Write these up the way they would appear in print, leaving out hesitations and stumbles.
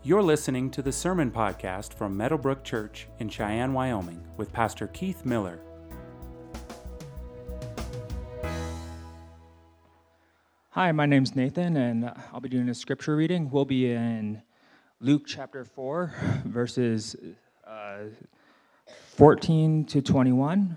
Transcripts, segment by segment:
You're listening to the Sermon Podcast from Meadowbrook Church in Cheyenne, Wyoming, with Pastor Keith Miller. Hi, my name's Nathan, and I'll be doing a scripture reading. We'll be in Luke chapter 4, verses 14 to 21.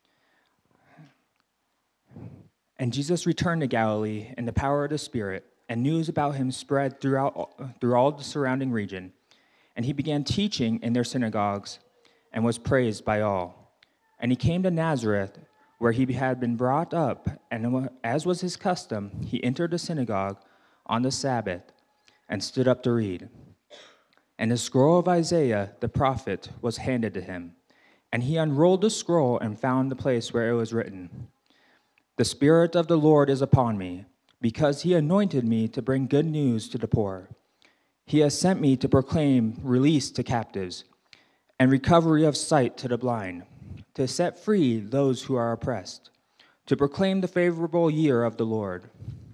And Jesus returned to Galilee in the power of the Spirit, and news about him spread through all the surrounding region. And he began teaching in their synagogues and was praised by all. And he came to Nazareth, where he had been brought up, and as was his custom, he entered the synagogue on the Sabbath and stood up to read. And the scroll of Isaiah the prophet was handed to him. And he unrolled the scroll and found the place where it was written, "The Spirit of the Lord is upon me, because he anointed me to bring good news to the poor. He has sent me to proclaim release to captives and recovery of sight to the blind, to set free those who are oppressed, to proclaim the favorable year of the Lord."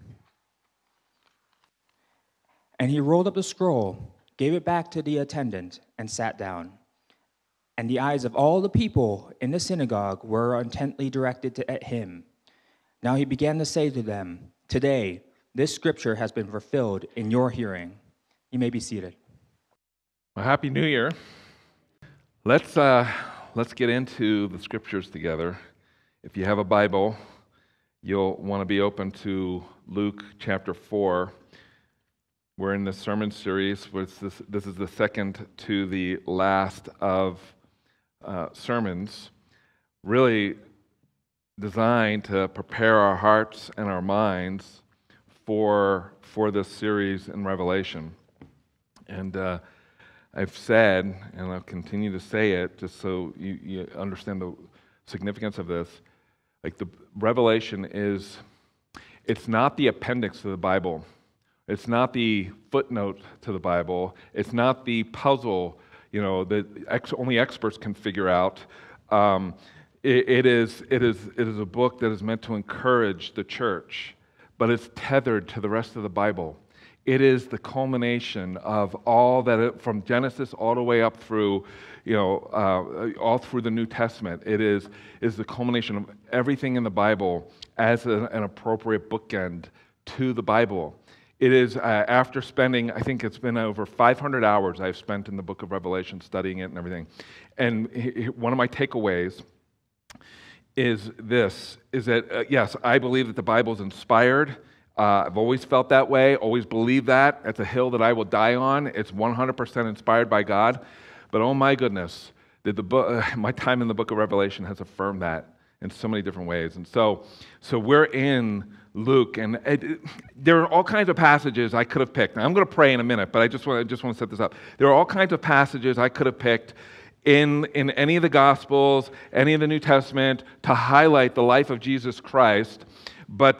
And he rolled up the scroll, gave it back to the attendant, and sat down. And the eyes of all the people in the synagogue were intently directed at him. Now he began to say to them, "Today, this scripture has been fulfilled in your hearing." You may be seated. Well, Happy New Year. Let's get into the scriptures together. If you have a Bible, you'll want to be open to Luke chapter 4. We're in the sermon series. This is the second to the last of sermons, really designed to prepare our hearts and our minds for this series in Revelation. And I've said, and I'll continue to say it, just so you understand the significance of this, like the Revelation it's not the appendix to the Bible. It's not the footnote to the Bible. It's not the puzzle, that only experts can figure out. It is a book that is meant to encourage the church, but it's tethered to the rest of the Bible. It is the culmination of all that, from Genesis all the way up through, all through the New Testament. It is the culmination of everything in the Bible as an appropriate bookend to the Bible. It is after spending, I think it's been over 500 hours I've spent in the book of Revelation studying it and everything. And one of my takeaways is that yes, I believe that the Bible is inspired. I've always felt that way, always believed that. It's a hill that I will die on. It's 100% inspired by God. But oh my goodness, my time in the book of Revelation has affirmed that in so many different ways. And so we're in Luke, and there are all kinds of passages I could have picked. Now, I'm going to pray in a minute, but I just want to set this up. There are all kinds of passages I could have picked in any of the Gospels, any of the New Testament, to highlight the life of Jesus Christ. But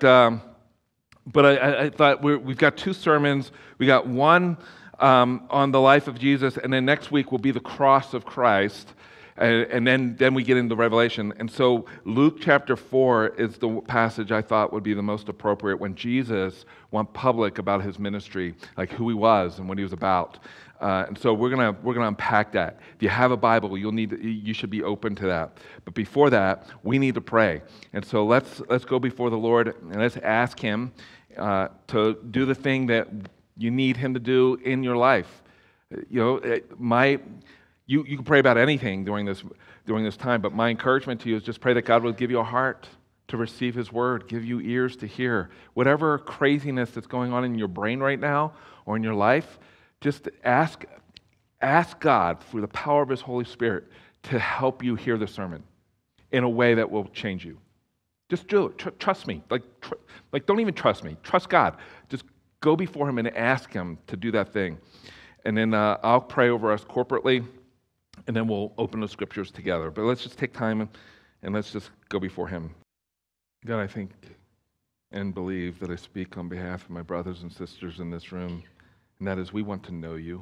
I thought we've got two sermons. We got one on the life of Jesus, and then next week will be the cross of Christ, and then we get into Revelation. And so Luke chapter 4 is the passage I thought would be the most appropriate when Jesus went public about his ministry, like who he was and what he was about. And so we're gonna unpack that. If you have a Bible, you should be open to that. But before that, we need to pray. And so let's go before the Lord and let's ask him to do the thing that you need him to do in your life. You can pray about anything during this time, but my encouragement to you is just pray that God will give you a heart to receive his word, give you ears to hear. Whatever craziness that's going on in your brain right now or in your life, just ask God through the power of his Holy Spirit to help you hear the sermon in a way that will change you. Just do it. Trust me. Like don't even trust me. Trust God. Just go before him and ask him to do that thing. And then I'll pray over us corporately, and then we'll open the scriptures together. But let's just take time and let's just go before him. God, I think and believe that I speak on behalf of my brothers and sisters in this room, and that is we want to know you.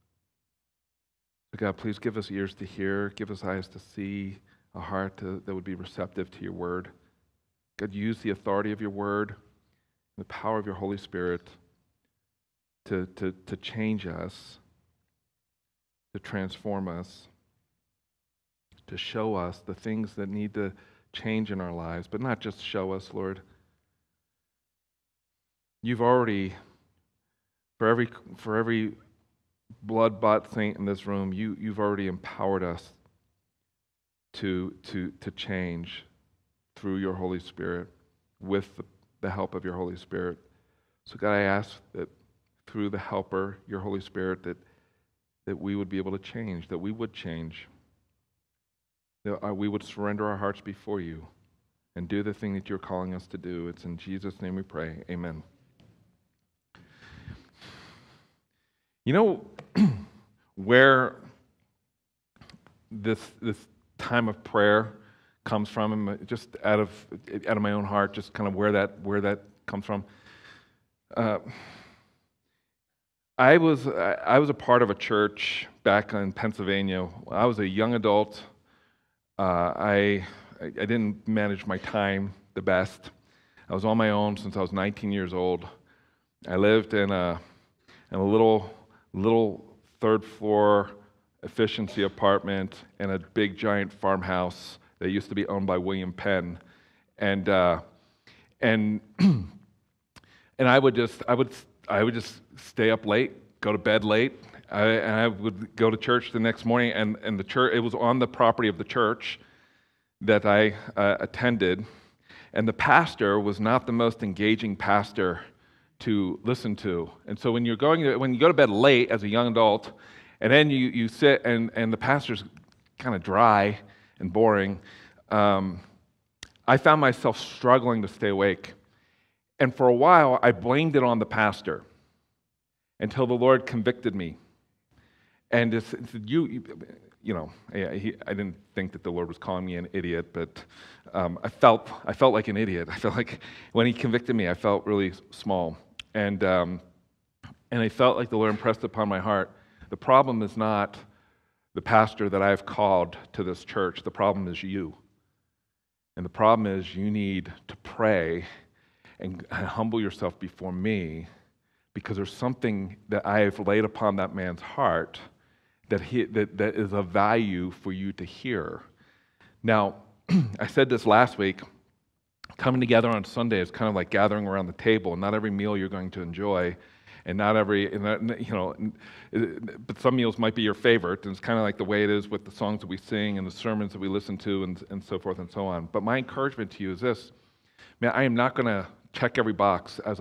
So God, please give us ears to hear, give us eyes to see, a heart that would be receptive to your word. God, use the authority of your word, the power of your Holy Spirit to change us to transform us, to show us the things that need to change in our lives, but not just show us, Lord. You've already, for every blood-bought saint in this room, you've already empowered us to change through your Holy Spirit, with the help of your Holy Spirit. So God, I ask that through the helper, your Holy Spirit, that we would be able to change, that we would change, that we would surrender our hearts before you and do the thing that you're calling us to do. It's in Jesus' name we pray. Amen. You know where this time of prayer comes from, and just out of my own heart, just kind of where that comes from. I was a part of a church back in Pennsylvania. I was a young adult. I didn't manage my time the best. I was on my own since I was 19 years old. I lived in a little third floor efficiency apartment in a big giant farmhouse that used to be owned by William Penn, and I would just stay up late, go to bed late, and I would go to church the next morning, and the church, it was on the property of the church that I attended, and the pastor was not the most engaging pastor to listen to. And so when you go to bed late as a young adult, and then you sit and the pastor's kind of dry and boring, I found myself struggling to stay awake. And for a while, I blamed it on the pastor until the Lord convicted me. And it said, I didn't think that the Lord was calling me an idiot, but I felt like an idiot. I felt like when He convicted me, I felt really small. And I felt like the Lord impressed upon my heart, the problem is not the pastor that I've called to this church. The problem is you. And the problem is you need to pray and humble yourself before me, because there's something that I have laid upon that man's heart that is of value for you to hear. Now, I said this last week, coming together on Sunday is kind of like gathering around the table. Not every meal you're going to enjoy, and but some meals might be your favorite, and it's kind of like the way it is with the songs that we sing and the sermons that we listen to and so forth and so on. But my encouragement to you is this: man, I am not going to check every box as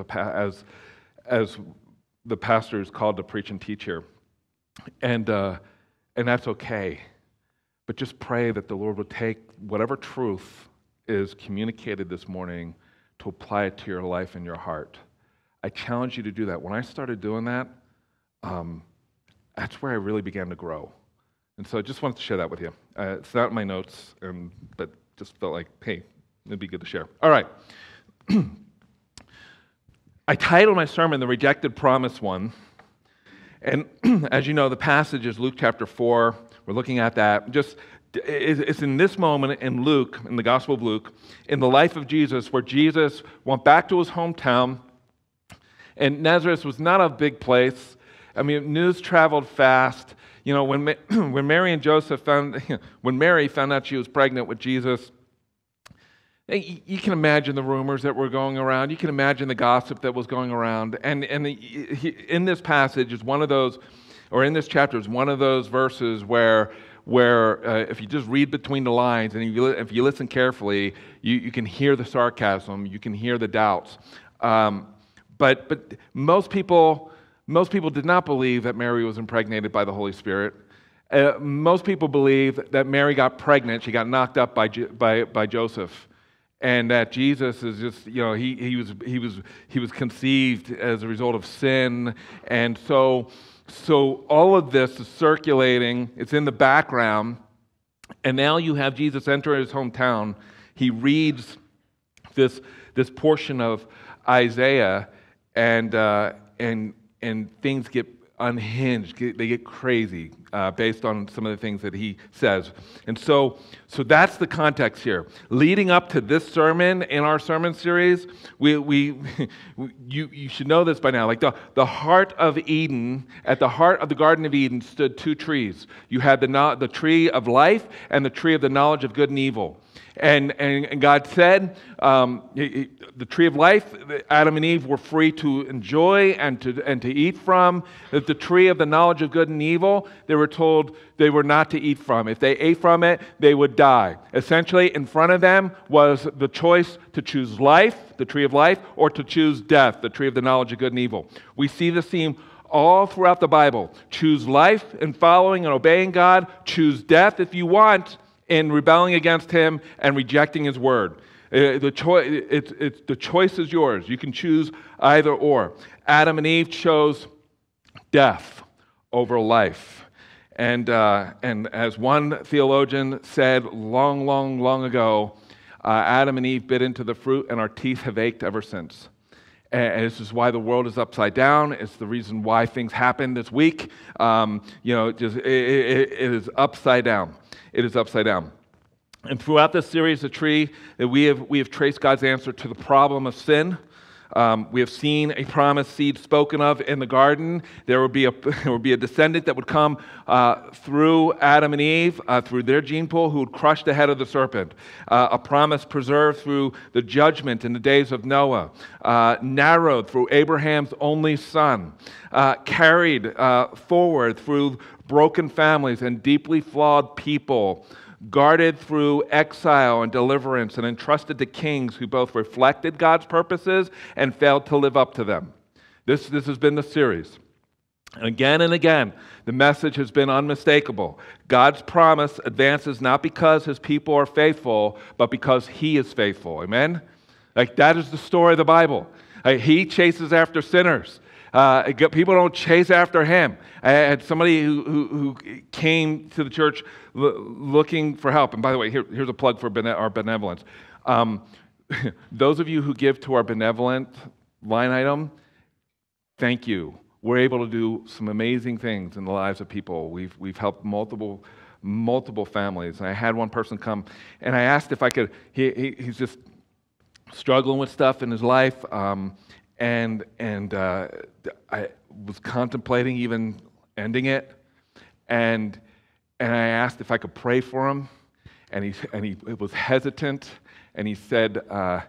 the pastor is called to preach and teach here, and that's okay. But just pray that the Lord would take whatever truth is communicated this morning to apply it to your life and your heart. I challenge you to do that. When I started doing that, that's where I really began to grow. And so I just wanted to share that with you. It's not in my notes, but just felt like, hey, it'd be good to share. All right. I titled my sermon, The Rejected Promised One. And as you know, the passage is Luke chapter 4. We're looking at that. It's in this moment in Luke, in the Gospel of Luke, in the life of Jesus, where Jesus went back to his hometown. And Nazareth was not a big place. I mean, news traveled fast. You know, when Mary found out she was pregnant with Jesus, you can imagine the rumors that were going around. You can imagine the gossip that was going around. And in this passage is one of those, or in this chapter is one of those verses where if you just read between the lines and if you listen carefully, you can hear the sarcasm, you can hear the doubts. But most people did not believe that Mary was impregnated by the Holy Spirit. Most people believe that Mary got pregnant, she got knocked up by Joseph, and that Jesus is just, he was conceived as a result of sin, and so all of this is circulating. It's in the background, and now you have Jesus enter his hometown. He reads this portion of Isaiah. And things get unhinged. They get crazy based on some of the things that he says. And so that's the context here. Leading up to this sermon in our sermon series, you should know this by now. Like the heart of Eden, at the heart of the Garden of Eden stood two trees. You had the tree of life and the tree of the knowledge of good and evil. And God said, the tree of life, Adam and Eve were free to enjoy and to eat from. That the tree of the knowledge of good and evil, they were told they were not to eat from. If they ate from it, they would die. Essentially, in front of them was the choice to choose life, the tree of life, or to choose death, the tree of the knowledge of good and evil. We see this theme all throughout the Bible. Choose life in following and obeying God. Choose death if you want, in rebelling against him and rejecting his word. The choice is yours. You can choose either or. Adam and Eve chose death over life. And as one theologian said long ago, Adam and Eve bit into the fruit and our teeth have ached ever since. And this is why the world is upside down. It's the reason why things happen this week. It is upside down. It is upside down. And throughout this series, The Tree, we have traced God's answer to the problem of sin. We have seen a promised seed spoken of in the garden. There would be a descendant that would come through Adam and Eve, through their gene pool, who would crush the head of the serpent. A promise preserved through the judgment in the days of Noah, narrowed through Abraham's only son, carried forward through broken families and deeply flawed people, guarded through exile and deliverance, and entrusted to kings who both reflected God's purposes and failed to live up to them. This has been the series. And again, the message has been unmistakable. God's promise advances not because his people are faithful, but because he is faithful. Amen? Like, that is the story of the Bible. He chases after sinners. People don't chase after him. I had somebody who came to the church looking for help. And by the way, here's a plug for our benevolence. Those of you who give to our benevolent line item, thank you. We're able to do some amazing things in the lives of people. We've helped multiple families. And I had one person come, and I asked if I could. He's just struggling with stuff in his life. And I was contemplating even ending it, and I asked if I could pray for him, and he was hesitant, and he said, I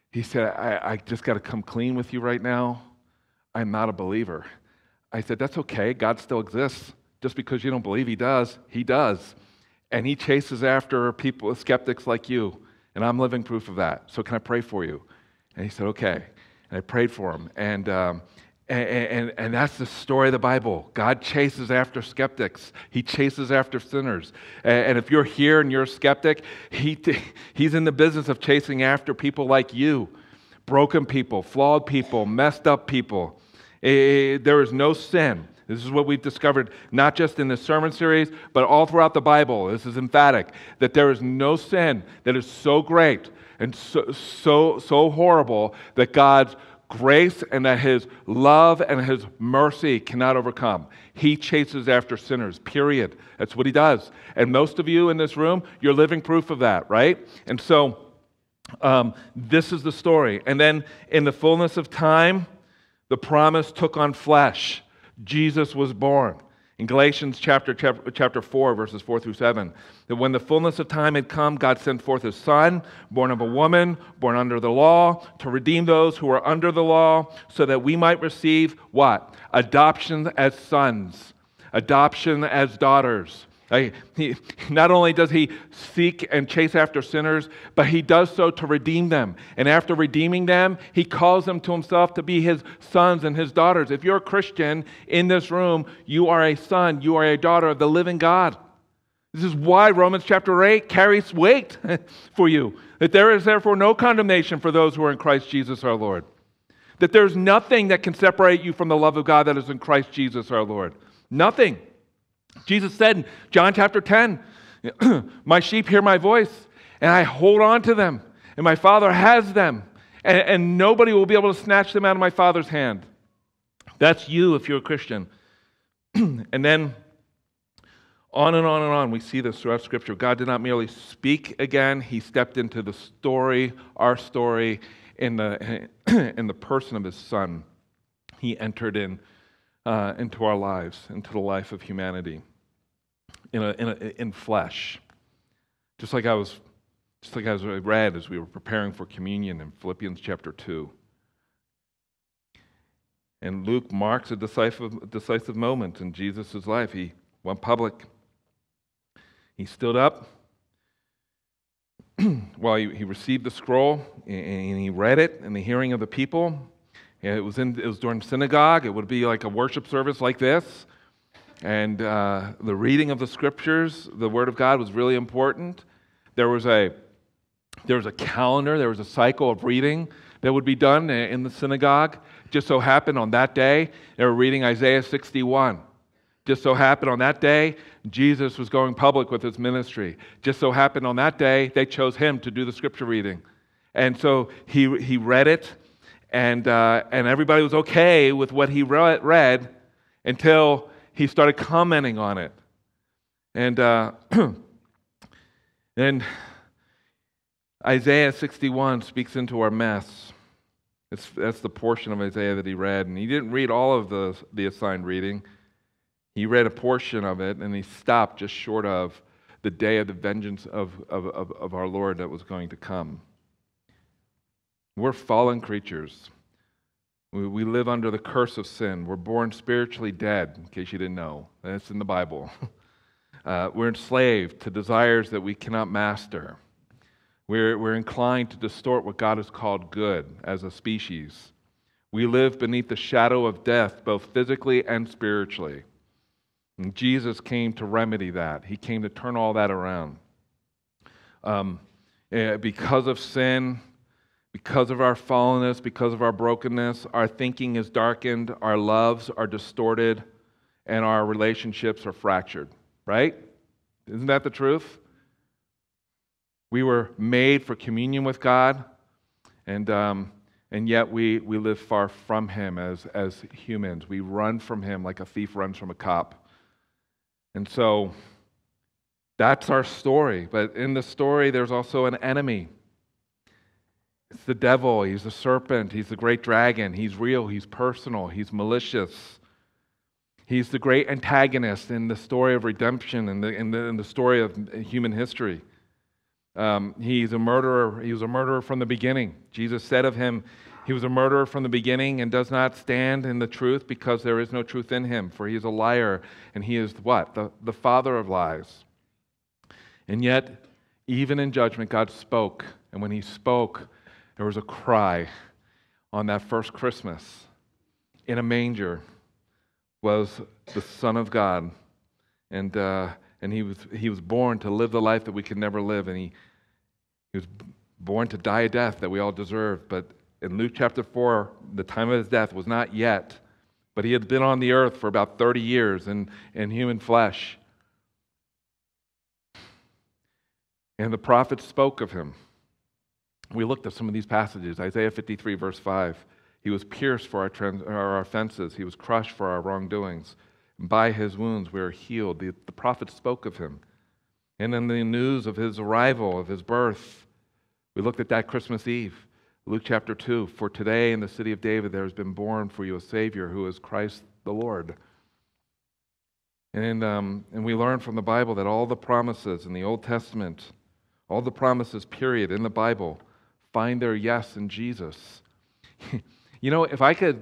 just got to come clean with you right now. I'm not a believer. I said, that's okay. God still exists. Just because you don't believe he does, and he chases after people, skeptics like you, and I'm living proof of that. So can I pray for you? And he said, okay. And I prayed for him, and that's the story of the Bible. God chases after skeptics. He chases after sinners. And if you're here and you're a skeptic, he's in the business of chasing after people like you, broken people, flawed people, messed up people. There is no sin. This is what we've discovered, not just in this sermon series, but all throughout the Bible. This is emphatic, that there is no sin that is so great and so horrible that God's grace and that his love and his mercy cannot overcome. He chases after sinners, period. That's what he does. And most of you in this room, you're living proof of that, right? And so this is the story. And then in the fullness of time, the promise took on flesh. Jesus was born. In Galatians chapter 4, verses 4 through 7, that when the fullness of time had come, God sent forth his Son, born of a woman, born under the law, to redeem those who are under the law, so that we might receive what? Adoption as sons, adoption as daughters. Not only does he seek and chase after sinners, but he does so to redeem them. And after redeeming them, he calls them to himself to be his sons and his daughters. If you're a Christian in this room, you are a son, you are a daughter of the living God. This is why Romans chapter 8 carries weight for you. That there is therefore no condemnation for those who are in Christ Jesus our Lord. That there's nothing that can separate you from the love of God that is in Christ Jesus our Lord. Nothing. Jesus said in John chapter 10, my sheep hear my voice, and I hold on to them, and my Father has them, and nobody will be able to snatch them out of my Father's hand. That's you if you're a Christian. And then on and on and on, we see this throughout Scripture. God did not merely speak again, He stepped into the story, our story, in the person of His Son. He entered into our lives, into the life of humanity, in flesh. Just like I read as we were preparing for communion in Philippians chapter 2. And Luke marks a decisive moment in Jesus' life. He went public. He stood up while he received the scroll, and he read it in the hearing of the people. And it was during synagogue. It would be like a worship service like this. And the reading of the Scriptures, the Word of God, was really important. There was a calendar, there was a cycle of reading that would be done in the synagogue. Just so happened on that day, they were reading Isaiah 61. Just so happened on that day, Jesus was going public with His ministry. Just so happened on that day, they chose Him to do the Scripture reading. And so he read it, and everybody was okay with what he read until he started commenting on it. And then Isaiah 61 speaks into our mess. That's the portion of Isaiah that he read. And he didn't read all of the assigned reading. He read a portion of it, and he stopped just short of the day of the vengeance of our Lord that was going to come. We're fallen creatures. We live under the curse of sin. We're born spiritually dead, in case you didn't know. That's in the Bible. We're enslaved to desires that we cannot master. We're inclined to distort what God has called good as a species. We live beneath the shadow of death, both physically and spiritually. And Jesus came to remedy that. He came to turn all that around. Because of sin, because of our fallenness, because of our brokenness, our thinking is darkened, our loves are distorted, and our relationships are fractured. Right? Isn't that the truth? We were made for communion with God, and yet we live far from Him as humans. We run from Him like a thief runs from a cop. And so that's our story. But in the story, there's also an enemy. It's the devil. He's the serpent. He's the great dragon. He's real. He's personal. He's malicious. He's the great antagonist in the story of redemption and in the story of human history. He's a murderer. He was a murderer from the beginning. Jesus said of him, he was a murderer from the beginning and does not stand in the truth because there is no truth in him. For he is a liar, and he is what? The father of lies. And yet, even in judgment, God spoke. And when He spoke, there was a cry on that first Christmas. In a manger was the Son of God. And he was born to live the life that we could never live. And he was born to die a death that we all deserve. But in Luke chapter 4, the time of His death was not yet, but He had been on the earth for about 30 years in human flesh. And the prophets spoke of Him. We looked at some of these passages. Isaiah 53, verse 5. He was pierced for our offenses. He was crushed for our wrongdoings. And by His wounds we are healed. The prophets spoke of Him. And then the news of His arrival, of His birth, we looked at that Christmas Eve. Luke chapter 2, for today in the city of David there has been born for you a Savior who is Christ the Lord. And we learn from the Bible that all the promises in the Old Testament, all the promises, period, in the Bible, find their yes in Jesus. You know, if I could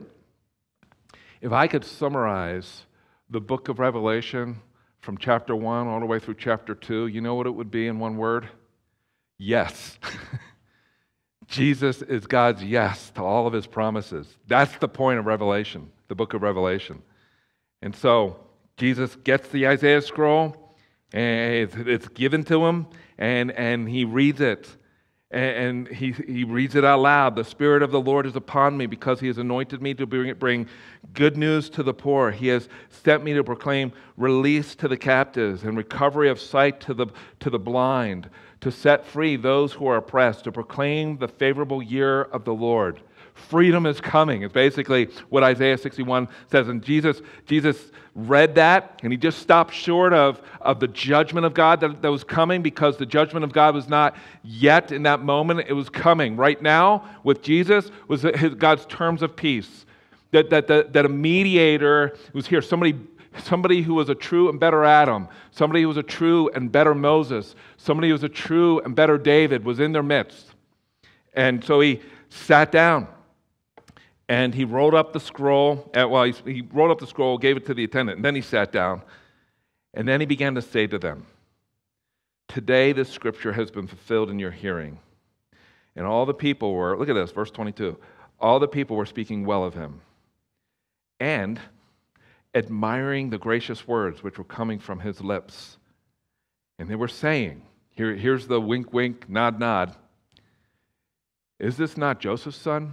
summarize the book of Revelation from chapter 1 all the way through chapter 2, you know what it would be in one word? Yes. Jesus is God's yes to all of His promises. That's the point of Revelation, the book of Revelation. And so Jesus gets the Isaiah scroll, and it's given to Him, and He reads it. And he reads it out loud. The Spirit of the Lord is upon me because He has anointed me to bring good news to the poor. He has sent me to proclaim release to the captives and recovery of sight to the blind, to set free those who are oppressed, to proclaim the favorable year of the Lord. Freedom is coming. It's basically what Isaiah 61 says. And Jesus read that, and he just stopped short of the judgment of God that was coming, because the judgment of God was not yet in that moment. It was coming. Right now, with Jesus, was God's terms of peace. That a mediator was here, somebody who was a true and better Adam, somebody who was a true and better Moses, somebody who was a true and better David was in their midst. And so he sat down and he rolled up the scroll. He rolled up the scroll, gave it to the attendant, and then he sat down. And then he began to say to them, "Today this scripture has been fulfilled in your hearing." And all the people were, look at this, verse 22, all the people were speaking well of him and admiring the gracious words which were coming from his lips. And they were saying, here's the wink, wink, nod, nod. "Is this not Joseph's son?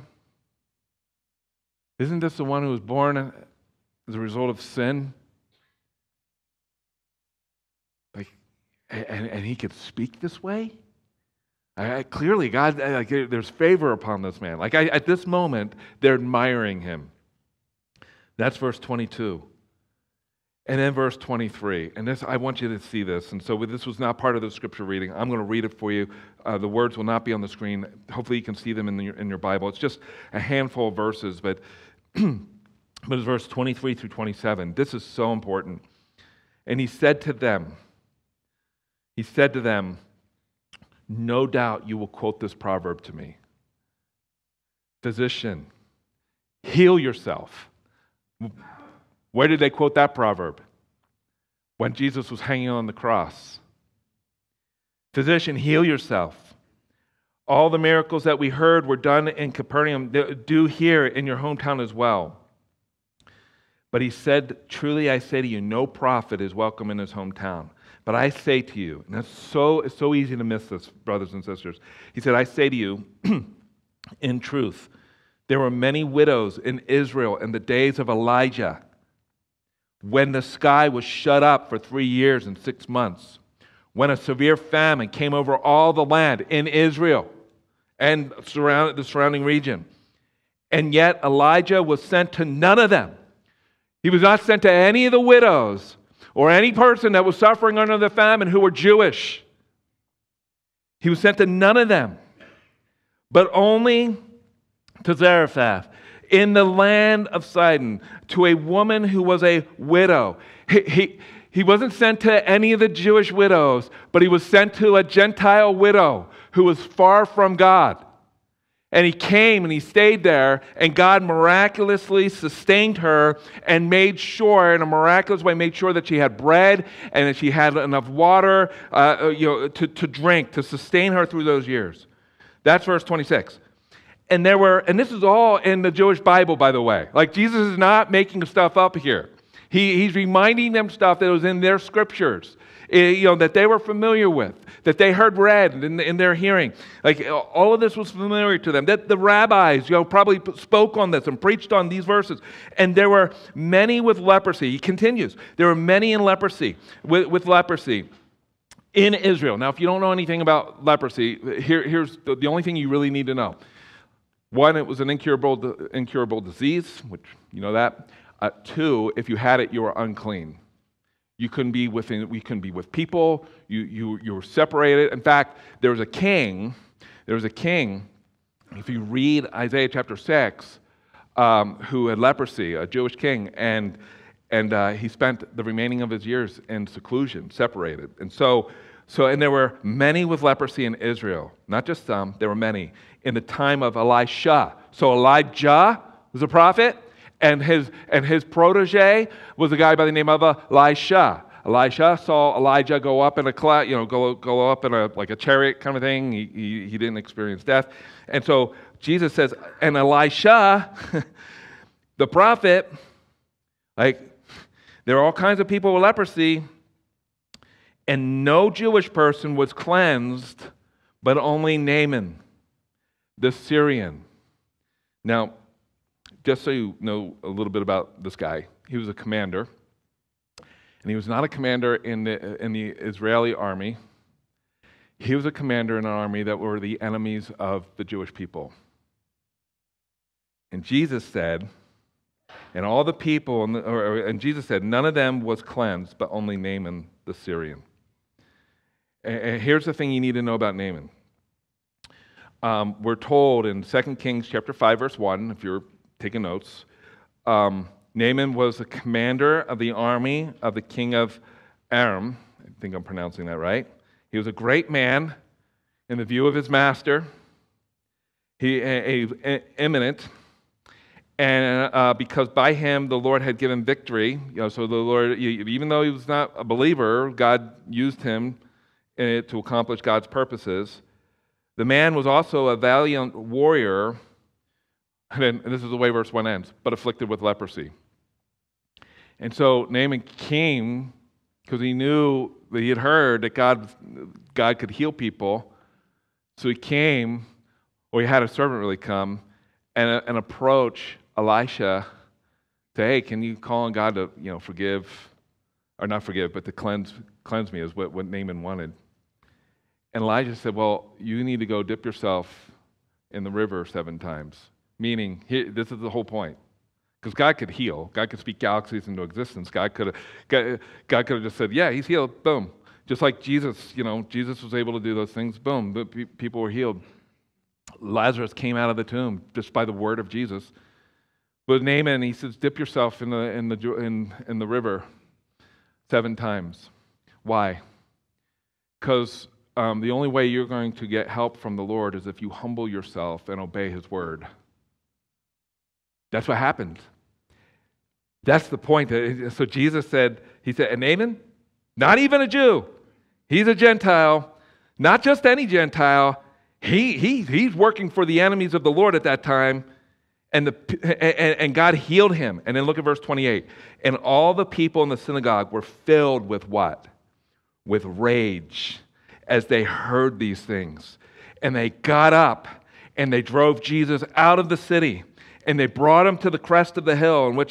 Isn't this the one who was born as a result of sin?" And he could speak this way? Clearly, God, there's favor upon this man. At this moment, they're admiring him. That's verse 22. And then verse 23. And this, I want you to see this. And so this was not part of the scripture reading. I'm going to read it for you. The words will not be on the screen. Hopefully you can see them in your Bible. It's just a handful of verses, but it's verse 23 through 27. This is so important. And he said to them, "No doubt you will quote this proverb to me. Physician, heal yourself." Where did they quote that proverb? When Jesus was hanging on the cross. "Physician, heal yourself. All the miracles that we heard were done in Capernaum. Do here in your hometown as well." But he said, "Truly I say to you, no prophet is welcome in his hometown. But I say to you," and it's so easy to miss this, brothers and sisters. He said, "I say to you, in truth, there were many widows in Israel in the days of Elijah, when the sky was shut up for 3 years and 6 months, when a severe famine came over all the land in Israel and the surrounding region. And yet Elijah was sent to none of them." He was not sent to any of the widows or any person that was suffering under the famine who were Jewish. He was sent to none of them, but only to Zarephath in the land of Sidon, to a woman who was a widow. He wasn't sent to any of the Jewish widows, but he was sent to a Gentile widow who was far from God. And he came and he stayed there, and God miraculously sustained her and made sure, in a miraculous way, made sure that she had bread and that she had enough water to drink, to sustain her through those years. That's verse 26. And this is all in the Jewish Bible, by the way. Jesus is not making stuff up here. He's reminding them stuff that was in their scriptures, that they were familiar with, that they heard read in their hearing. All of this was familiar to them. That the rabbis, probably spoke on this and preached on these verses. And there were many with leprosy. He continues. There were many in leprosy, with leprosy in Israel. Now, if you don't know anything about leprosy, here's the only thing you really need to know. One, it was an incurable disease, which you know that. 2, if you had it, you were unclean. We couldn't be with people. You were separated. In fact, there was a king. If you read Isaiah chapter 6, who had leprosy, a Jewish king, and he spent the remaining of his years in seclusion, separated. And there were many with leprosy in Israel, not just some. There were many in the time of Elisha. So Elijah was a prophet. And his protege was a guy by the name of Elisha. Elisha saw Elijah go up in a cloud, go up in a chariot kind of thing. He didn't experience death. And so Jesus says, and Elisha, the prophet, there are all kinds of people with leprosy, and no Jewish person was cleansed, but only Naaman, the Syrian. Now, just so you know a little bit about this guy, he was a commander, and he was not a commander in the Israeli army. He was a commander in an army that were the enemies of the Jewish people. And Jesus said, and all the people, and Jesus said, none of them was cleansed, but only Naaman the Syrian. And here's the thing you need to know about Naaman. We're told in 2 Kings chapter 5, verse 1, if you're taking notes, Naaman was the commander of the army of the king of Aram. I think I'm pronouncing that right. He was a great man in the view of his master. He eminent. And because by him the Lord had given victory, so the Lord, even though he was not a believer, God used him to accomplish God's purposes. The man was also a valiant warrior, and this is the way verse 1 ends, but afflicted with leprosy. And so Naaman came because he knew that he had heard that God could heal people. So he came, or he had a servant really come, and approach Elisha, say, hey, can you call on God to, forgive, or not forgive, but to cleanse me, is what Naaman wanted. And Elijah said, well, you need to go dip yourself in the river 7 times. Meaning, this is the whole point. Because God could heal. God could speak galaxies into existence. God could have just said, yeah, he's healed, boom. Just like Jesus, Jesus was able to do those things, boom, the people were healed. Lazarus came out of the tomb just by the word of Jesus. But Naaman, he says, dip yourself in the river 7 times. Why? Because the only way you're going to get help from the Lord is if you humble yourself and obey his word. That's what happened. That's the point. So Jesus said, and Naaman, not even a Jew. He's a Gentile. Not just any Gentile. He's working for the enemies of the Lord at that time. And God healed him. And then look at verse 28. And all the people in the synagogue were filled with what? With rage as they heard these things. And they got up and they drove Jesus out of the city. And they brought him to the crest of the hill on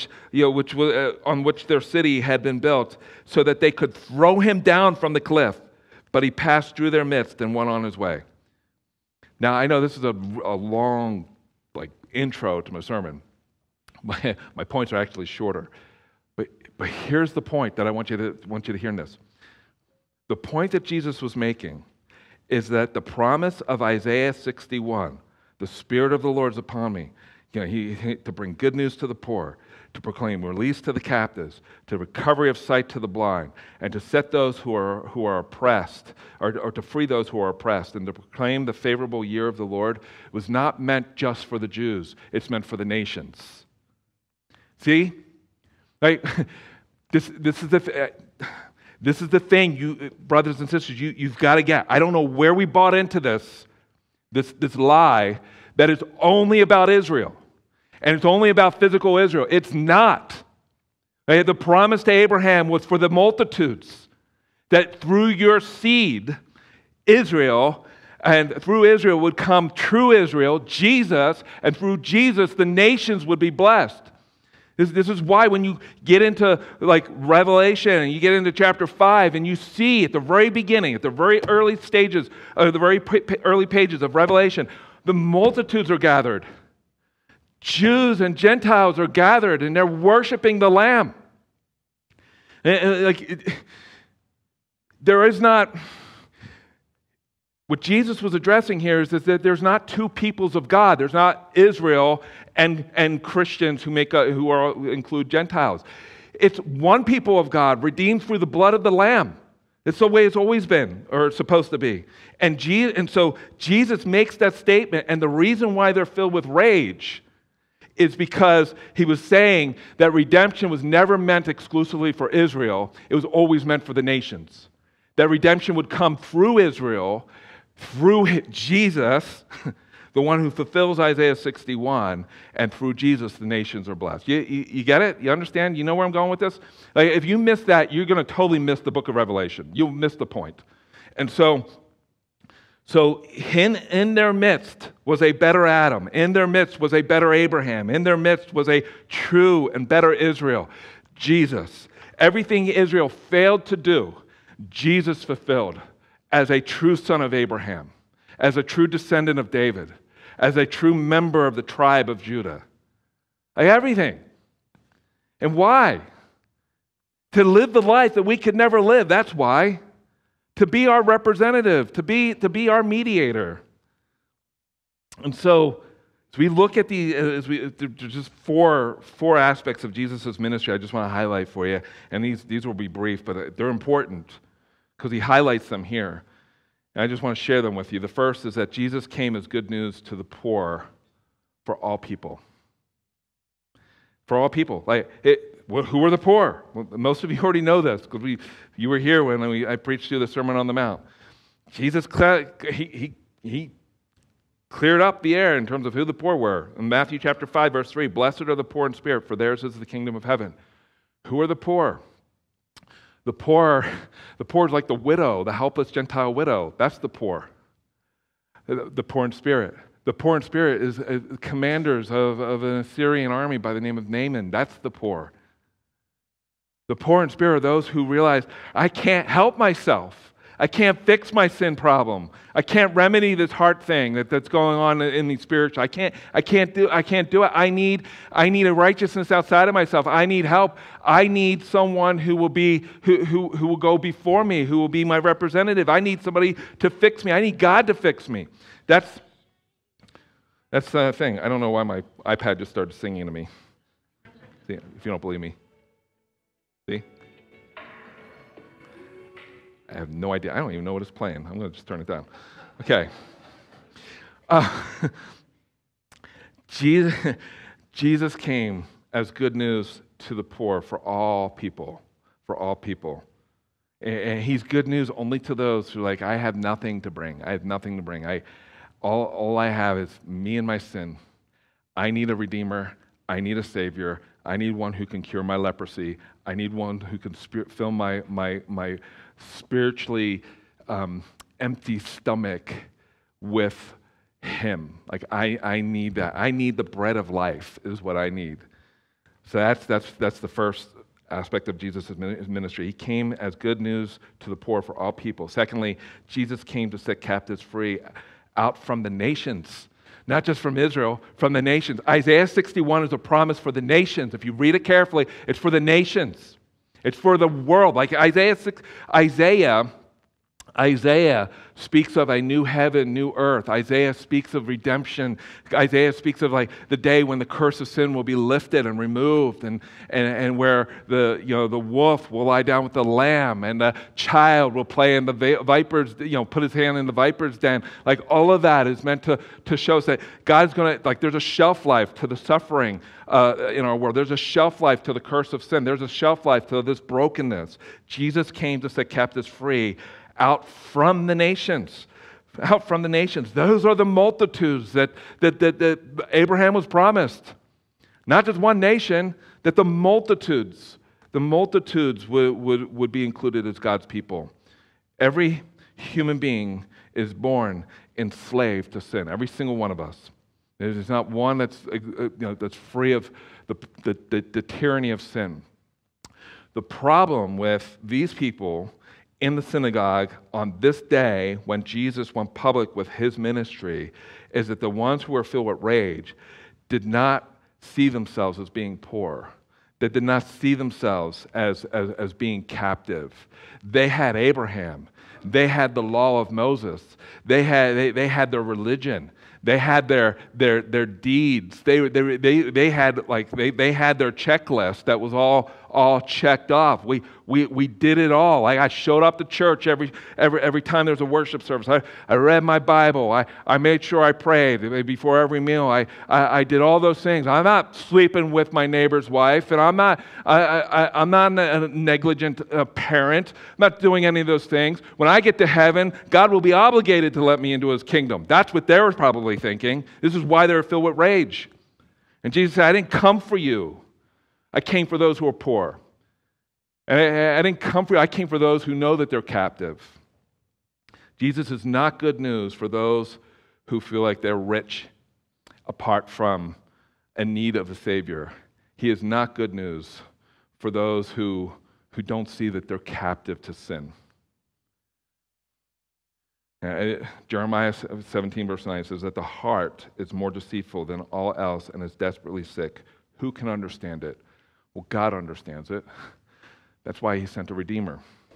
which their city had been built, so that they could throw him down from the cliff. But he passed through their midst and went on his way. Now, I know this is a long intro to my sermon. My points are actually shorter. But here's the point that I want you to hear in this. The point that Jesus was making is that the promise of Isaiah 61, the Spirit of the Lord is upon me, to bring good news to the poor, to proclaim release to the captives, to recovery of sight to the blind, and to set those who are oppressed, or to free those who are oppressed, and to proclaim the favorable year of the Lord, was not meant just for the Jews. It's meant for the nations. See? Right? This is the thing, you brothers and sisters, you've got to get. I don't know where we bought into this lie that it's only about Israel. And it's only about physical Israel. It's not. Right? The promise to Abraham was for the multitudes, that through your seed, Israel, and through Israel would come true Israel, Jesus, and through Jesus the nations would be blessed. This is why when you get into Revelation and you get into chapter 5 and you see at the very beginning, at the very early stages, the very early pages of Revelation, the multitudes are gathered. Jews and Gentiles are gathered and they're worshiping the Lamb. There is not, what Jesus was addressing here is that there's not 2 peoples of God. There's not Israel and Christians who include Gentiles. It's one people of God, redeemed through the blood of the Lamb. It's the way it's always been, or it's supposed to be. And so Jesus makes that statement, and the reason why they're filled with rage is because he was saying that redemption was never meant exclusively for Israel. It was always meant for the nations. That redemption would come through Israel, through Jesus, the one who fulfills Isaiah 61, and through Jesus the nations are blessed. You get it? You understand? You know where I'm going with this? If you miss that, you're going to totally miss the book of Revelation. You'll miss the point. And so in their midst was a better Adam. In their midst was a better Abraham. In their midst was a true and better Israel, Jesus. Everything Israel failed to do, Jesus fulfilled as a true son of Abraham, as a true descendant of David, as a true member of the tribe of Judah. Like everything. And why? To live the life that we could never live. That's why. To be our representative, to be our mediator. And so, as we look at there's just four aspects of Jesus' ministry I just want to highlight for you. And these will be brief, but they're important because he highlights them here. And I just want to share them with you. The first is that Jesus came as good news to the poor for all people. For all people. Who are the poor? Well, most of you already know this because you were here when I preached you the Sermon on the Mount. Jesus, he cleared up the air in terms of who the poor were. In Matthew chapter 5, verse 3, blessed are the poor in spirit, for theirs is the kingdom of heaven. Who are the poor? The poor is like the widow, the helpless Gentile widow. That's the poor. The poor in spirit. The poor in spirit is commanders of an Assyrian army by the name of Naaman. That's the poor. The poor in spirit are those who realize, I can't help myself. I can't fix my sin problem. I can't remedy this heart thing that's going on in the spiritual. I can't do it. I need a righteousness outside of myself. I need help. I need someone who will go before me, who will be my representative. I need somebody to fix me. I need God to fix me. That's the thing. I don't know why my iPad just started singing to me. See, if you don't believe me. See? I have no idea. I don't even know what it's playing. I'm going to just turn it down. Okay. Jesus came as good news to the poor for all people. For all people. And he's good news only to those who are like, I have nothing to bring. I have nothing to bring. All I have is me and my sin. I need a redeemer. I need a savior. I need one who can cure my leprosy. I need one who can fill my spiritually empty stomach with him. Like I need that. I need the bread of life is what I need. So that's the first aspect of Jesus' ministry. He came as good news to the poor for all people. Secondly, Jesus came to set captives free out from the nations. Not just from Israel, from the nations. Isaiah 61 is a promise for the nations. If you read it carefully, it's for the nations. It's for the world. Like Isaiah speaks of a new heaven, new earth. Isaiah speaks of redemption. Isaiah speaks of like the day when the curse of sin will be lifted and removed, and where the wolf will lie down with the lamb, and the child will play in the viper's, put his hand in the viper's den. Like all of that is meant to show us that God's going to, like, there's a shelf life to the suffering in our world. There's a shelf life to the curse of sin. There's a shelf life to this brokenness. Jesus came to set captives free out from the nations. Out from the nations. Those are the multitudes that Abraham was promised. Not just one nation, that the multitudes would be included as God's people. Every human being is born enslaved to sin. Every single one of us. There's not one that's free of the tyranny of sin. The problem with these people in the synagogue on this day when Jesus went public with his ministry is that the ones who were filled with rage did not see themselves as being poor. They did not see themselves as being captive. They had Abraham. They had the law of Moses. They had their religion. They had their deeds. They had their checklist that was all checked off. We did it all. I showed up to church every time there was a worship service. I read my Bible. I made sure I prayed before every meal. I did all those things. I'm not sleeping with my neighbor's wife, and I'm not a negligent parent. I'm not doing any of those things. When I get to heaven, God will be obligated to let me into his kingdom. That's what they were probably thinking. This is why they were filled with rage. And Jesus said, I didn't come for you. I came for those who are poor. And I didn't come for you. I came for those who know that they're captive. Jesus is not good news for those who feel like they're rich apart from a need of a Savior. He is not good news for those who don't see that they're captive to sin. Jeremiah 17, verse 9 says that the heart is more deceitful than all else and is desperately sick. Who can understand it? Well, God understands it. That's why he sent a Redeemer.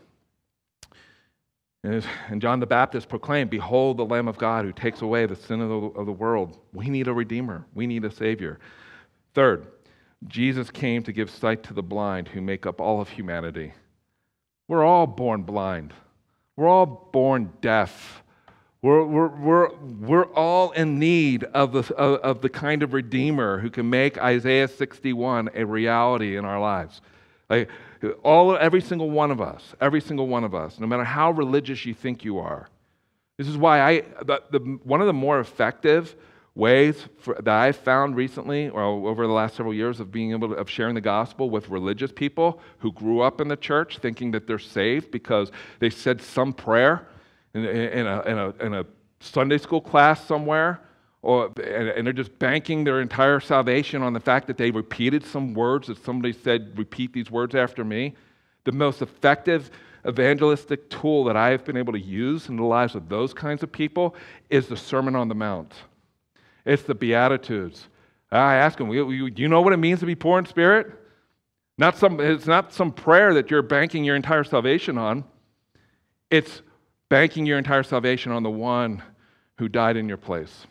And John the Baptist proclaimed, "Behold the Lamb of God who takes away the sin of the world." We need a Redeemer. We need a Savior. Third, Jesus came to give sight to the blind who make up all of humanity. We're all born blind. We're all born deaf. We're all in need of the kind of Redeemer who can make Isaiah 61 a reality in our lives. Like every single one of us, no matter how religious you think you are. This is why one of the more effective ways that I've found recently, or over the last several years, of sharing the gospel with religious people who grew up in the church, thinking that they're saved because they said some prayer in a Sunday school class somewhere, and they're just banking their entire salvation on the fact that they repeated some words that somebody said, "Repeat these words after me." The most effective evangelistic tool that I have been able to use in the lives of those kinds of people is the Sermon on the Mount. It's the Beatitudes. I ask them, do you know what it means to be poor in spirit? It's not some prayer that you're banking your entire salvation on. It's banking your entire salvation on the one who died in your place.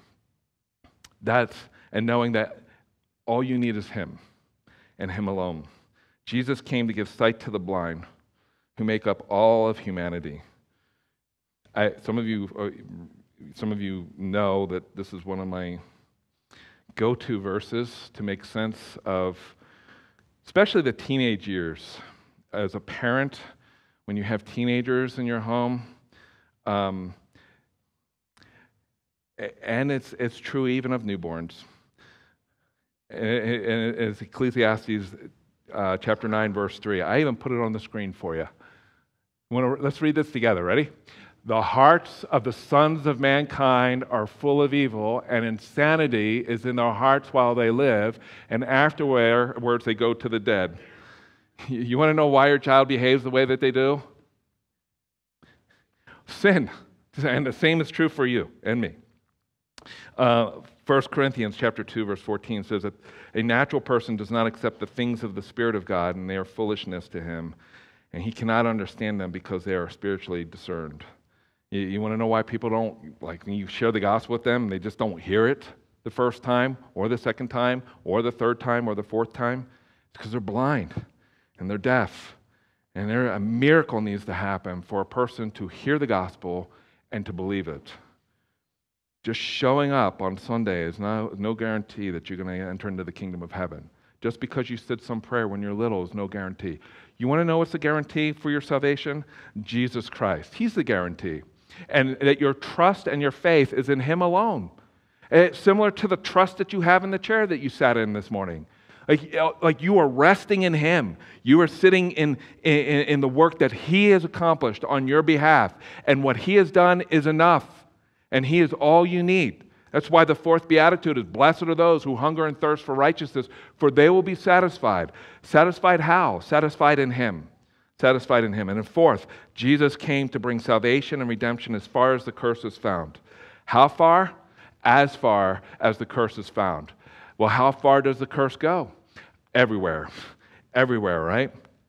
And knowing that all you need is him and him alone. Jesus came to give sight to the blind who make up all of humanity. Some of you know that this is one of my go-to verses to make sense of, especially the teenage years. As a parent, when you have teenagers in your home, and it's true even of newborns. And it's Ecclesiastes chapter 9, verse 3. I even put it on the screen for you. Let's read this together. Ready? "The hearts of the sons of mankind are full of evil, and insanity is in their hearts while they live, and afterwards they go to the dead." You want to know why your child behaves the way that they do? Sin. And the same is true for you and me. 1 Corinthians chapter 2, verse 14 says that a natural person does not accept the things of the Spirit of God, and they are foolishness to him, and he cannot understand them because they are spiritually discerned. You want to know why people don't, like when you share the gospel with them, they just don't hear it the first time, or the second time, or the third time, or the fourth time? It's because they're blind, and they're deaf. And a miracle needs to happen for a person to hear the gospel and to believe it. Just showing up on Sunday is no guarantee that you're going to enter into the kingdom of heaven. Just because you said some prayer when you're little is no guarantee. You want to know what's the guarantee for your salvation? Jesus Christ. He's the guarantee. And that your trust and your faith is in him alone. It's similar to the trust that you have in the chair that you sat in this morning. Like you are resting in him. You are sitting in the work that he has accomplished on your behalf. And what he has done is enough. And he is all you need. That's why the fourth beatitude is, "Blessed are those who hunger and thirst for righteousness, for they will be satisfied." Satisfied how? Satisfied in him. Satisfied in him. And then fourth, Jesus came to bring salvation and redemption as far as the curse is found. How far? As far as the curse is found. Well, how far does the curse go? Everywhere. Everywhere, right?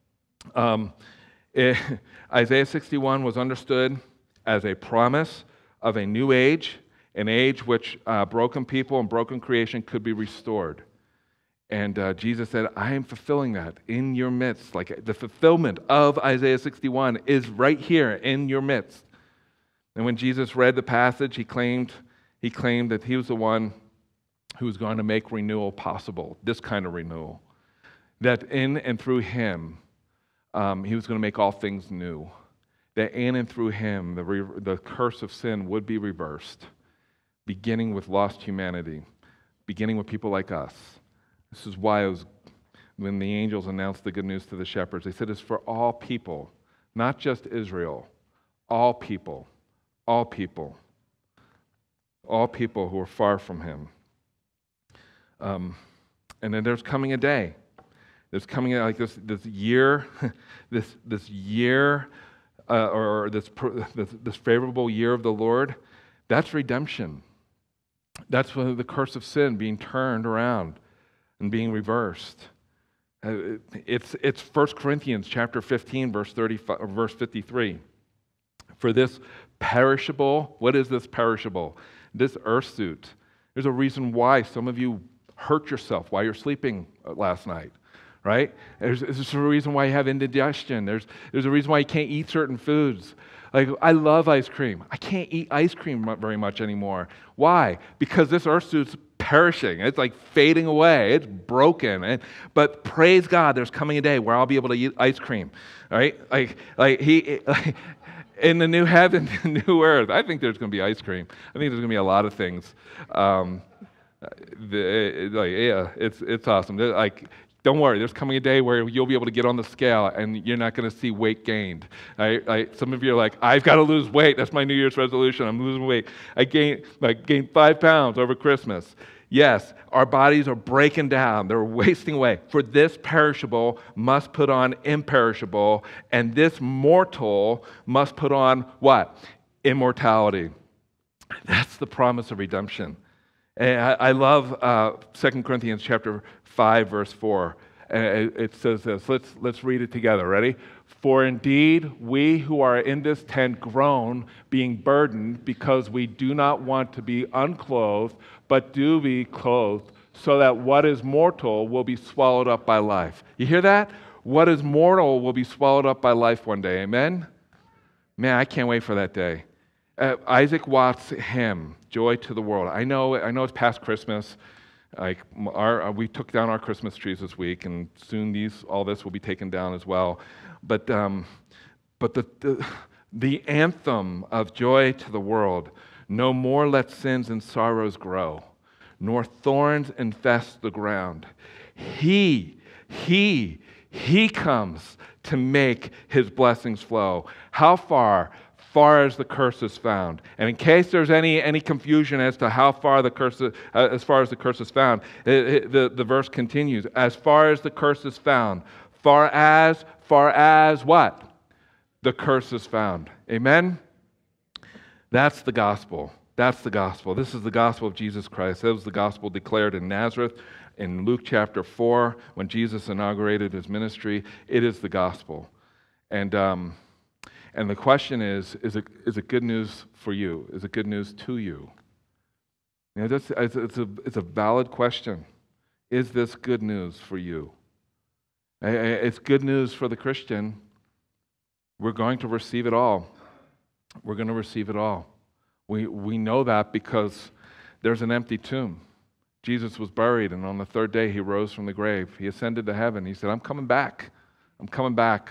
Isaiah 61 was understood as a promise of a new age, an age which broken people and broken creation could be restored. And Jesus said, "I am fulfilling that in your midst." Like the fulfillment of Isaiah 61 is right here in your midst. And when Jesus read the passage, he claimed that he was the one who was going to make renewal possible, this kind of renewal. That in and through him, he was going to make all things new. That in and through him, the curse of sin would be reversed, beginning with lost humanity, beginning with people like us. This is why it was when the angels announced the good news to the shepherds, they said it's for all people, not just Israel, all people, all people, all people who are far from him. And then there's coming a day. There's coming like this year, this year, or this favorable year of the Lord. That's redemption. That's the curse of sin being turned around. and being reversed. It's 1 Corinthians chapter 15, verse 53. For this perishable, what is this perishable? This earth suit. There's a reason why some of you hurt yourself while you're sleeping last night, right? There's a reason why you have indigestion. There's a reason why you can't eat certain foods. Like, I love ice cream. I can't eat ice cream very much anymore. Why? Because this earth suit's perishing. It's like fading away. It's broken. But praise God, there's coming a day where I'll be able to eat ice cream, right? In the new heaven, the new earth, I think there's going to be ice cream. I think there's going to be a lot of things. It's awesome. Don't worry, there's coming a day where you'll be able to get on the scale and you're not going to see weight gained. Some of you are like, I've got to lose weight. That's my New Year's resolution. I'm losing weight. I gained 5 pounds over Christmas. Yes, our bodies are breaking down. They're wasting away. For this perishable must put on imperishable, and this mortal must put on what? Immortality. That's the promise of redemption. And I love 2 Corinthians chapter 5, verse 4. It says this. Let's read it together. Ready? For indeed, we who are in this tent groan, being burdened, because we do not want to be unclothed, but do be clothed, so that what is mortal will be swallowed up by life. You hear that? What is mortal will be swallowed up by life one day. Amen? Man, I can't wait for that day. Isaac Watts' hymn, Joy to the World. I know it's past Christmas. We took down our Christmas trees this week, and soon all this will be taken down as well. But the anthem of Joy to the World, no more let sins and sorrows grow, nor thorns infest the ground. He comes to make his blessings flow. How far? Far as the curse is found. And in case there's any confusion as to how far the curse is, as far as the curse is found, the verse continues. As far as the curse is found, far as what? The curse is found. Amen? That's the gospel. That's the gospel. This is the gospel of Jesus Christ. That was the gospel declared in Nazareth in Luke chapter 4 when Jesus inaugurated his ministry. It is the gospel. And the question is it good news for you? Is it good news to you? It's a valid question. Is this good news for you? It's good news for the Christian. We're going to receive it all. We're going to receive it all. We know that because there's an empty tomb. Jesus was buried, and on the third day he rose from the grave. He ascended to heaven. He said, I'm coming back. I'm coming back.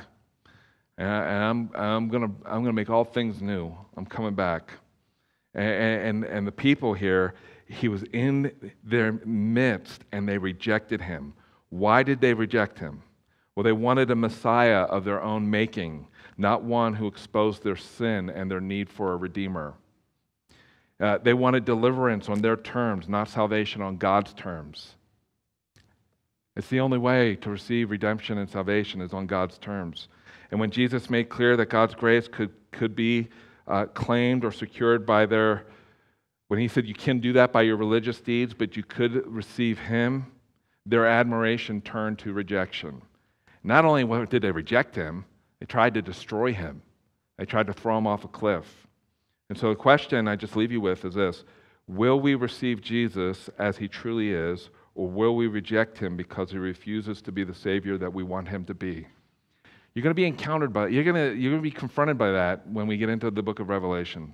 And I'm gonna make all things new. I'm coming back. And the people here, he was in their midst, and they rejected him. Why did they reject him? Well, they wanted a Messiah of their own making, not one who exposed their sin and their need for a Redeemer. They wanted deliverance on their terms, not salvation on God's terms. It's the only way to receive redemption and salvation is on God's terms. And when Jesus made clear that God's grace could be claimed or secured by when he said you can do that by your religious deeds, but you could receive him, their admiration turned to rejection. Not only did they reject him, they tried to destroy him. They tried to throw him off a cliff. And so the question I just leave you with is this: will we receive Jesus as he truly is, or will we reject him because he refuses to be the Savior that we want him to be? You're going to be encountered by, you're going to be confronted by that when we get into the book of Revelation.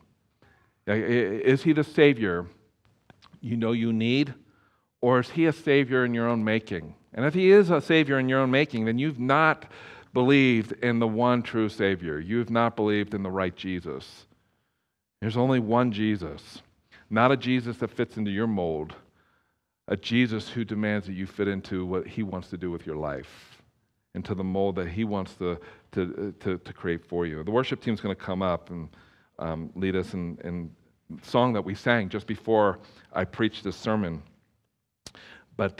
Is he the Savior you know you need, or is he a Savior in your own making? And if he is a Savior in your own making, then you've not believed in the one true Savior. You've not believed in the right Jesus. There's only one Jesus, not a Jesus that fits into your mold, a Jesus who demands that you fit into what he wants to do with your life, into the mold that he wants to create for you. The worship team's going to come up and lead us in the song that we sang just before I preached this sermon. But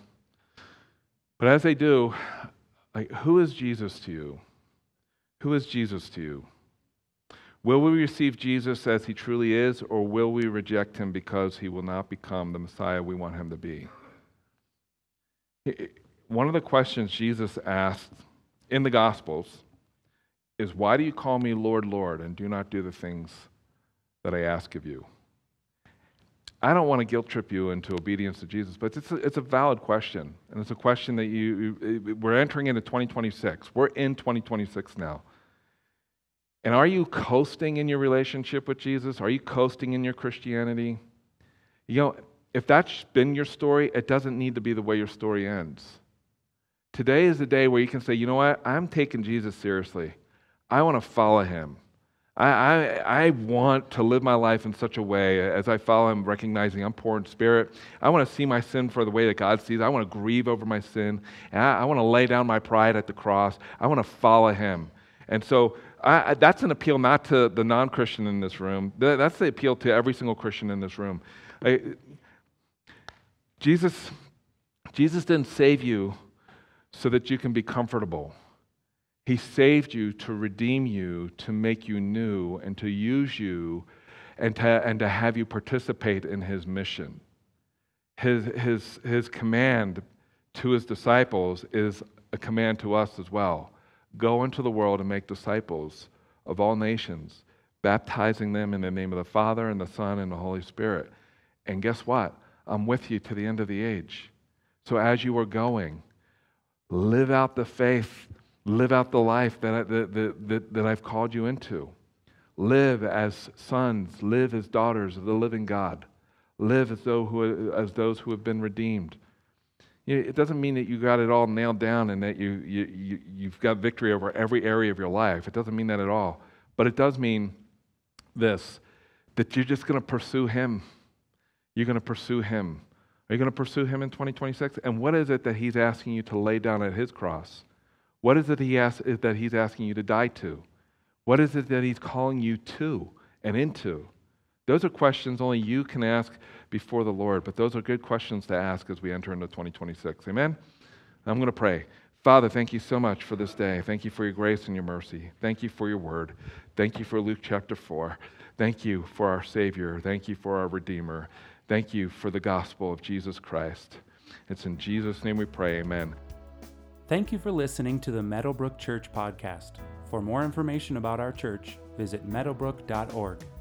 as they do, who is Jesus to you? Who is Jesus to you? Will we receive Jesus as he truly is, or will we reject him because he will not become the Messiah we want him to be? One of the questions Jesus asked in the Gospels is, why do you call me Lord, Lord, and do not do the things that I ask of you? I don't want to guilt trip you into obedience to Jesus, but it's a valid question. And it's a question that we're entering into 2026. We're in 2026 now. And are you coasting in your relationship with Jesus? Are you coasting in your Christianity? If that's been your story, it doesn't need to be the way your story ends. Today is the day where you can say, you know what? I'm taking Jesus seriously. I want to follow him. I want to live my life in such a way as I follow him, recognizing I'm poor in spirit. I want to see my sin for the way that God sees. I want to grieve over my sin. And I want to lay down my pride at the cross. I want to follow him. And so that's an appeal not to the non-Christian in this room. That's the appeal to every single Christian in this room. Jesus didn't save you so that you can be comfortable. He saved you to redeem you, to make you new, and to use you, and to have you participate in his mission. His command to his disciples is a command to us as well. Go into the world and make disciples of all nations, baptizing them in the name of the Father and the Son and the Holy Spirit. And guess what? I'm with you to the end of the age. So as you are going, live out the faith. Live out the life that I've called you into. Live as sons, live as daughters of the living God. Live as those who have been redeemed. It doesn't mean that you got it all nailed down and that you've got victory over every area of your life. It doesn't mean that at all. But it does mean this, that you're just going to pursue him. You're going to pursue him. Are you going to pursue him in 2026? And what is it that he's asking you to lay down at his cross? What is it that he's asking you to die to? What is it that he's calling you to and into? Those are questions only you can ask before the Lord, but those are good questions to ask as we enter into 2026. Amen? I'm going to pray. Father, thank you so much for this day. Thank you for your grace and your mercy. Thank you for your word. Thank you for Luke chapter 4. Thank you for our Savior. Thank you for our Redeemer. Thank you for the gospel of Jesus Christ. It's in Jesus' name we pray. Amen. Thank you for listening to the Meadowbrook Church podcast. For more information about our church, visit meadowbrook.org.